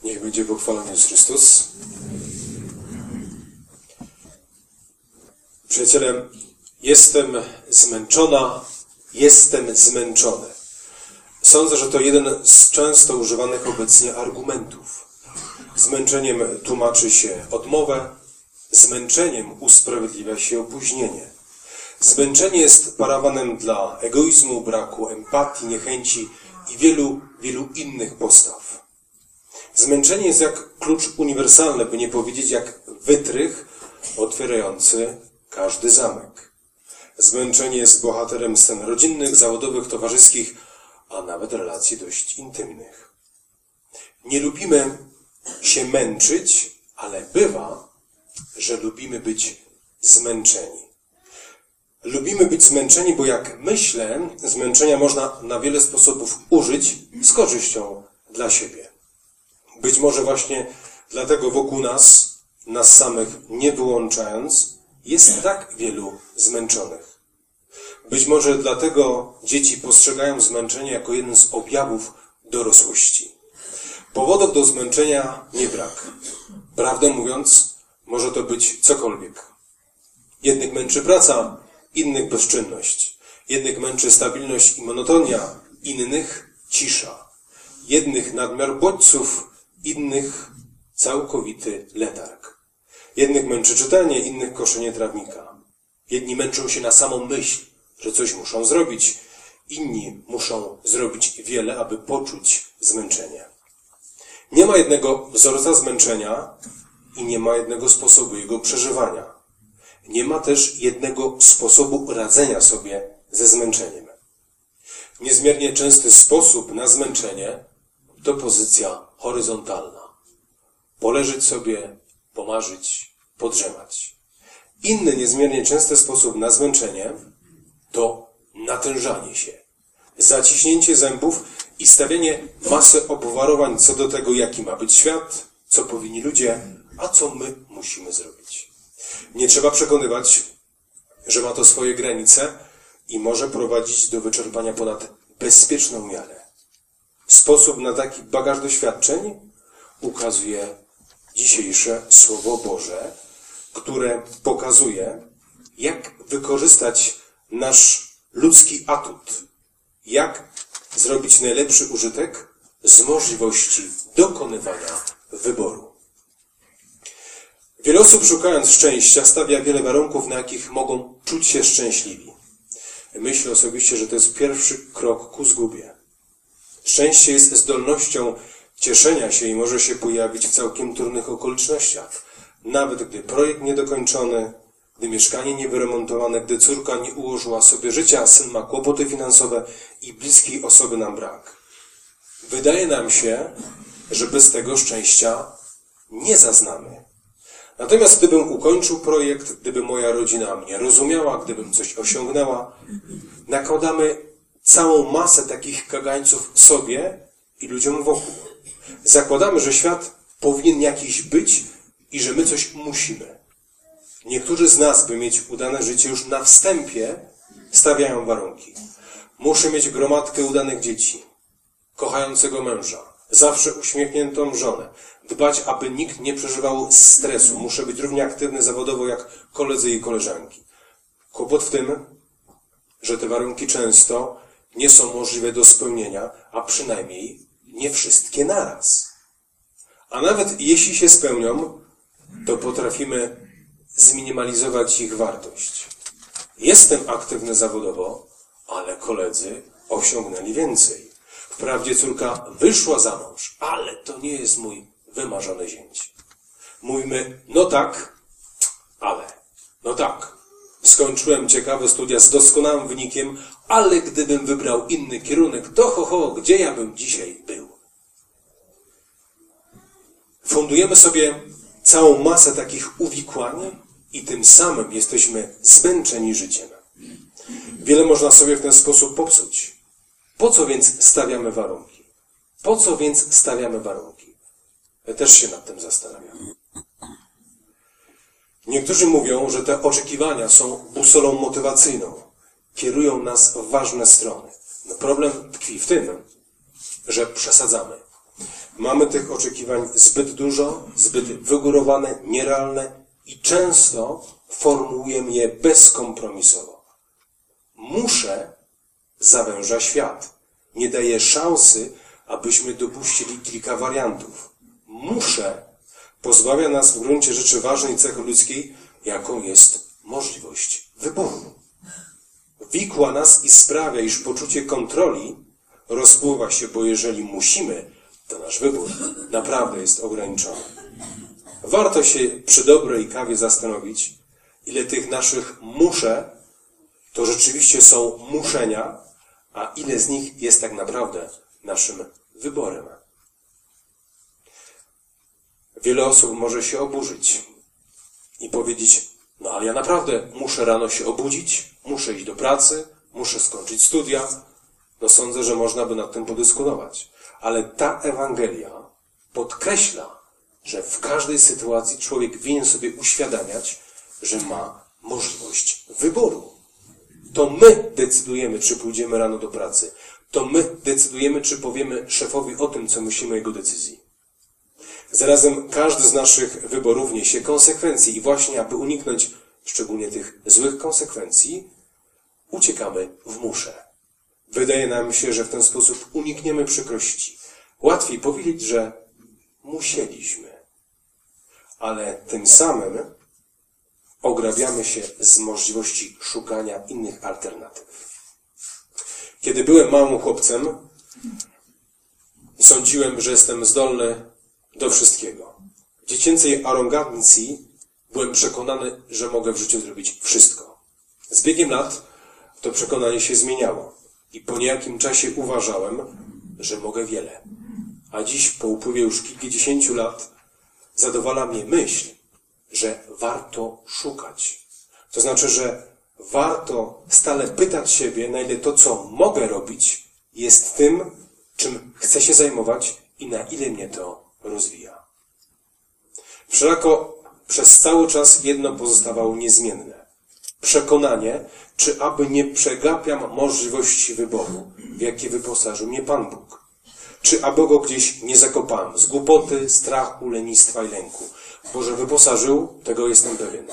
Niech będzie pochwalony Jezus Chrystus. Przyjaciele, jestem zmęczona, jestem zmęczony. Sądzę, że to jeden z często używanych obecnie argumentów. Zmęczeniem tłumaczy się odmowę, zmęczeniem usprawiedliwia się opóźnienie. Zmęczenie jest parawanem dla egoizmu, braku empatii, niechęci i wielu innych postaw. Zmęczenie jest jak klucz uniwersalny, by nie powiedzieć jak wytrych otwierający każdy zamek. Zmęczenie jest bohaterem scen rodzinnych, zawodowych, towarzyskich, a nawet relacji dość intymnych. Nie lubimy się męczyć, ale bywa, że lubimy być zmęczeni. Lubimy być zmęczeni, bo jak myślę, zmęczenia można na wiele sposobów użyć z korzyścią dla siebie. Być może właśnie dlatego wokół nas samych nie wyłączając, jest tak wielu zmęczonych. Być może dlatego dzieci postrzegają zmęczenie jako jeden z objawów dorosłości. Powodów do zmęczenia nie brak. Prawdę mówiąc, może to być cokolwiek. Jednych męczy praca, innych bezczynność. Jednych męczy stabilność i monotonia, innych cisza. Jednych nadmiar bodźców, innych całkowity letarg. Jednych męczy czytanie, innych koszenie trawnika. Jedni męczą się na samą myśl, że coś muszą zrobić. Inni muszą zrobić wiele, aby poczuć zmęczenie. Nie ma jednego wzorca zmęczenia i nie ma jednego sposobu jego przeżywania. Nie ma też jednego sposobu radzenia sobie ze zmęczeniem. Niezmiernie częsty sposób na zmęczenie to pozycja horyzontalna. Poleżeć sobie, pomarzyć, podrzemać. Inny niezmiernie częsty sposób na zmęczenie to natężanie się, zaciśnięcie zębów i stawianie masy obwarowań co do tego, jaki ma być świat, co powinni ludzie, a co my musimy zrobić. Nie trzeba przekonywać, że ma to swoje granice i może prowadzić do wyczerpania ponad bezpieczną miarę. Sposób na taki bagaż doświadczeń ukazuje dzisiejsze Słowo Boże, które pokazuje, jak wykorzystać nasz ludzki atut, jak zrobić najlepszy użytek z możliwości dokonywania wyboru. Wiele osób, szukając szczęścia, stawia wiele warunków, na jakich mogą czuć się szczęśliwi. Myślę osobiście, że to jest pierwszy krok ku zgubie. Szczęście jest zdolnością cieszenia się i może się pojawić w całkiem trudnych okolicznościach. Nawet gdy projekt niedokończony, gdy mieszkanie niewyremontowane, gdy córka nie ułożyła sobie życia, a syn ma kłopoty finansowe i bliskiej osoby nam brak. Wydaje nam się, że bez tego szczęścia nie zaznamy. Natomiast gdybym ukończył projekt, gdyby moja rodzina mnie rozumiała, gdybym coś osiągnęła, nakładamy całą masę takich kagańców sobie i ludziom wokół. Zakładamy, że świat powinien jakiś być i że my coś musimy. Niektórzy z nas, by mieć udane życie już na wstępie, stawiają warunki. Muszę mieć gromadkę udanych dzieci, kochającego męża, zawsze uśmiechniętą żonę, dbać, aby nikt nie przeżywał stresu. Muszę być równie aktywny zawodowo jak koledzy i koleżanki. Kłopot w tym, że te warunki często nie są możliwe do spełnienia, a przynajmniej nie wszystkie naraz. A nawet jeśli się spełnią, to potrafimy zminimalizować ich wartość. Jestem aktywny zawodowo, ale koledzy osiągnęli więcej. Wprawdzie córka wyszła za mąż, ale to nie jest mój wymarzony zięć. Mówimy, no tak, ale, no tak. Skończyłem ciekawe studia z doskonałym wynikiem, ale gdybym wybrał inny kierunek, to gdzie ja bym dzisiaj był? Fundujemy sobie całą masę takich uwikłań i tym samym jesteśmy zmęczeni życiem. Wiele można sobie w ten sposób popsuć. Po co więc stawiamy warunki? Po co więc stawiamy warunki? Ja też się nad tym zastanawiam. Niektórzy mówią, że te oczekiwania są busolą motywacyjną. Kierują nas w ważne strony. No problem tkwi w tym, że przesadzamy. Mamy tych oczekiwań zbyt dużo, zbyt wygórowane, nierealne i często formułujemy je bezkompromisowo. Muszę zawęża świat. Nie daje szansy, abyśmy dopuścili kilka wariantów. Muszę pozbawia nas w gruncie rzeczy ważnej cechy ludzkiej, jaką jest możliwość wyboru. Wikła nas i sprawia, iż poczucie kontroli rozpływa się, bo jeżeli musimy, to nasz wybór naprawdę jest ograniczony. Warto się przy dobrej kawie zastanowić, ile tych naszych muszę to rzeczywiście są muszenia, a ile z nich jest tak naprawdę naszym wyborem. Wiele osób może się oburzyć i powiedzieć, no ale ja naprawdę muszę rano się obudzić, muszę iść do pracy, muszę skończyć studia. No sądzę, że można by nad tym podyskutować. Ale ta Ewangelia podkreśla, że w każdej sytuacji człowiek winien sobie uświadamiać, że ma możliwość wyboru. To my decydujemy, czy pójdziemy rano do pracy. To my decydujemy, czy powiemy szefowi o tym, co myślimy o jego decyzji. Zarazem każdy z naszych wyborów niesie konsekwencje i właśnie, aby uniknąć szczególnie tych złych konsekwencji, uciekamy w muszę. Wydaje nam się, że w ten sposób unikniemy przykrości. Łatwiej powiedzieć, że musieliśmy, ale tym samym ograbiamy się z możliwości szukania innych alternatyw. Kiedy byłem małym chłopcem, sądziłem, że jestem zdolny do wszystkiego. W dziecięcej arogancji byłem przekonany, że mogę w życiu zrobić wszystko. Z biegiem lat to przekonanie się zmieniało i po niejakim czasie uważałem, że mogę wiele. A dziś, po upływie już kilkudziesięciu lat, zadowala mnie myśl, że warto szukać. To znaczy, że warto stale pytać siebie, na ile to, co mogę robić, jest tym, czym chcę się zajmować i na ile mnie to rozwija. Wszelako przez cały czas jedno pozostawało niezmienne. Przekonanie, czy aby nie przegapiam możliwości wyboru, w jakie wyposażył mnie Pan Bóg. Czy aby go gdzieś nie zakopałem z głupoty, strachu, lenistwa i lęku. Bo że wyposażył, tego jestem pewien.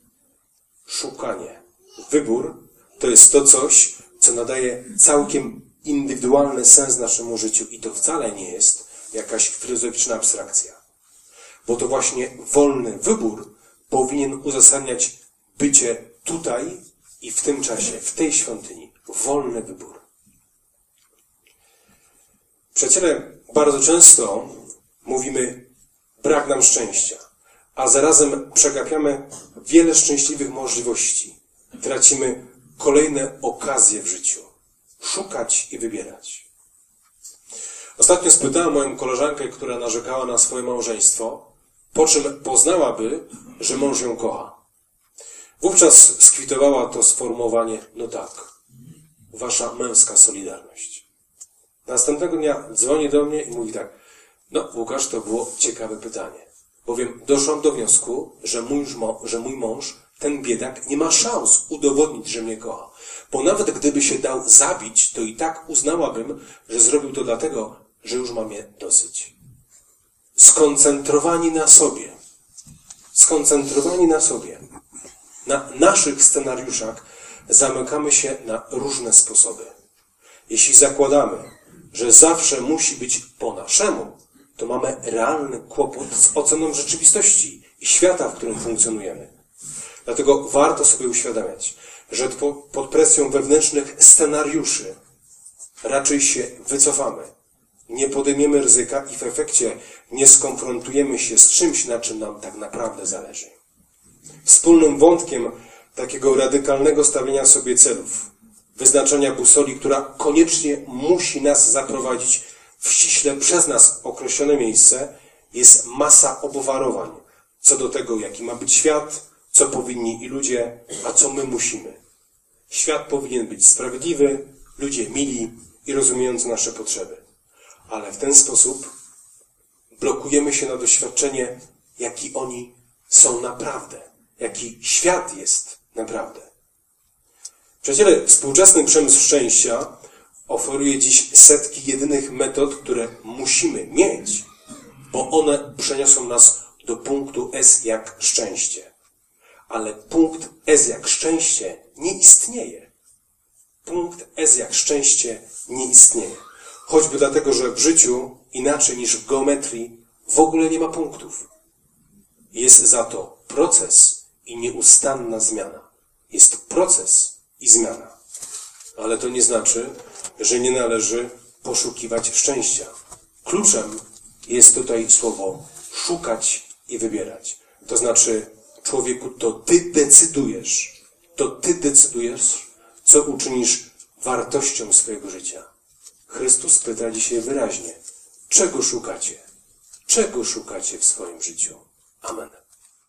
Szukanie, wybór to jest to coś, co nadaje całkiem indywidualny sens naszemu życiu i to wcale nie jest jakaś filozoficzna abstrakcja. Bo to właśnie wolny wybór powinien uzasadniać bycie tutaj i w tym czasie, w tej świątyni. Wolny wybór. Przyjaciele, bardzo często mówimy, brak nam szczęścia, a zarazem przegapiamy wiele szczęśliwych możliwości. Tracimy kolejne okazje w życiu. Szukać i wybierać. Ostatnio spytałem moją koleżankę, która narzekała na swoje małżeństwo, po czym poznałaby, że mąż ją kocha. Wówczas skwitowała to sformułowanie, no tak, wasza męska solidarność. Następnego dnia dzwoni do mnie i mówi tak, no Łukasz, to było ciekawe pytanie, bowiem doszłam do wniosku, że mój mąż, ten biedak, nie ma szans udowodnić, że mnie kocha. Bo nawet gdyby się dał zabić, to i tak uznałabym, że zrobił to dlatego, że już ma mnie dosyć. Skoncentrowani na sobie, na naszych scenariuszach zamykamy się na różne sposoby. Jeśli zakładamy, że zawsze musi być po naszemu, to mamy realny kłopot z oceną rzeczywistości i świata, w którym funkcjonujemy. Dlatego warto sobie uświadamiać, że pod presją wewnętrznych scenariuszy raczej się wycofamy. Nie podejmiemy ryzyka i w efekcie nie skonfrontujemy się z czymś, na czym nam tak naprawdę zależy. Wspólnym wątkiem takiego radykalnego stawienia sobie celów, wyznaczenia busoli, która koniecznie musi nas zaprowadzić w ściśle przez nas określone miejsce, jest masa obwarowań co do tego, jaki ma być świat, co powinni i ludzie, a co my musimy. Świat powinien być sprawiedliwy, ludzie mili i rozumiejący nasze potrzeby. Ale w ten sposób blokujemy się na doświadczenie, jaki oni są naprawdę, jaki świat jest naprawdę. Przyjaciele, współczesny przemysł szczęścia oferuje dziś setki jedynych metod, które musimy mieć, bo one przeniosą nas do punktu S jak szczęście. Ale punkt S jak szczęście nie istnieje. Punkt S jak szczęście nie istnieje. Choćby dlatego, że w życiu, inaczej niż w geometrii, w ogóle nie ma punktów. Jest za to proces i nieustanna zmiana. Jest proces i zmiana. Ale to nie znaczy, że nie należy poszukiwać szczęścia. Kluczem jest tutaj słowo szukać i wybierać. To znaczy, człowieku, to ty decydujesz, co uczynisz wartością swojego życia. Chrystus pyta dzisiaj wyraźnie, czego szukacie? Czego szukacie w swoim życiu? Amen.